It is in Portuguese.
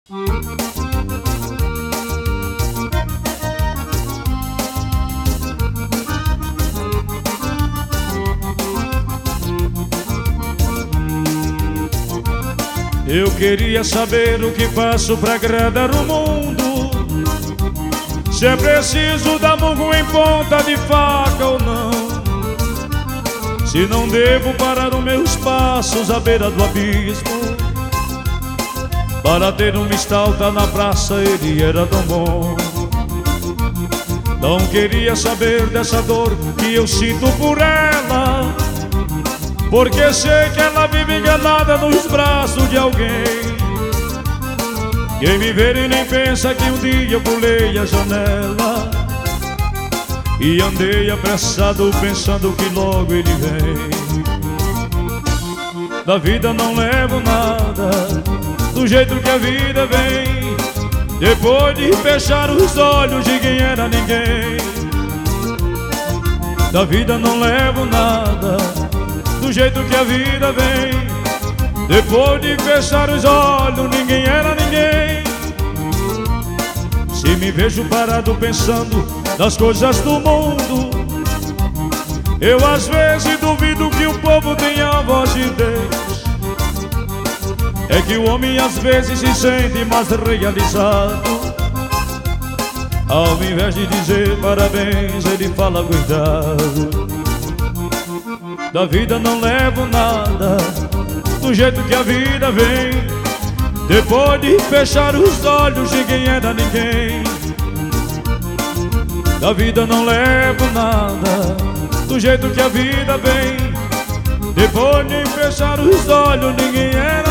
Eu queria saber o que faço pra agradar o mundo, se é preciso dar murro em ponta de faca ou não, se não devo parar os meus passos à beira do abismo para ter uma estalta na praça, ele era tão bom. Não queria saber dessa dor que eu sinto por ela, porque sei que ela vive enganada nos braços de alguém. Quem me vê e nem pensa que um dia eu pulei a janela e andei apressado pensando que logo ele vem. Da vida não levo nada, do jeito que a vida vem, depois de fechar os olhos de quem era ninguém. Da vida não levo nada, do jeito que a vida vem, depois de fechar os olhos ninguém era ninguém. Se me vejo parado pensando nas coisas do mundo, eu às vezes duvido que o povo tenha a voz de Deus. É que o homem às vezes se sente mais realizado, ao invés de dizer parabéns ele fala cuidado. Da vida não levo nada, do jeito que a vida vem, depois de fechar os olhos ninguém era ninguém. Da vida não levo nada, do jeito que a vida vem, depois de fechar os olhos ninguém era